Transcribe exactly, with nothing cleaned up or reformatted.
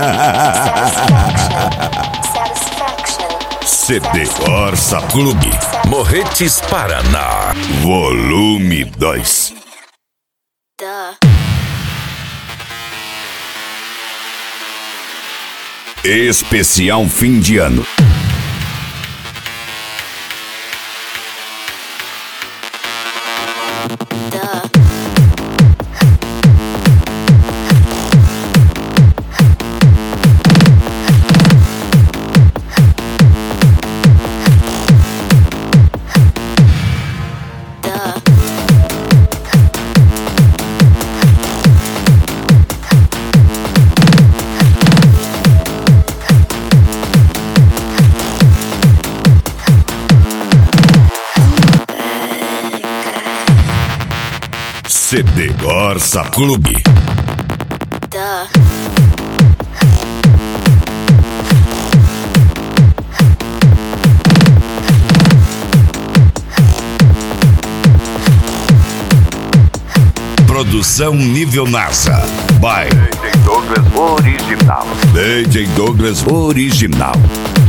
C D Corsa Clube, Morretes, Paraná, volume dois. Especial fim de ano. C D Corsa Clube. Produção nível NASA. By D J Douglas Original. D J Douglas Original.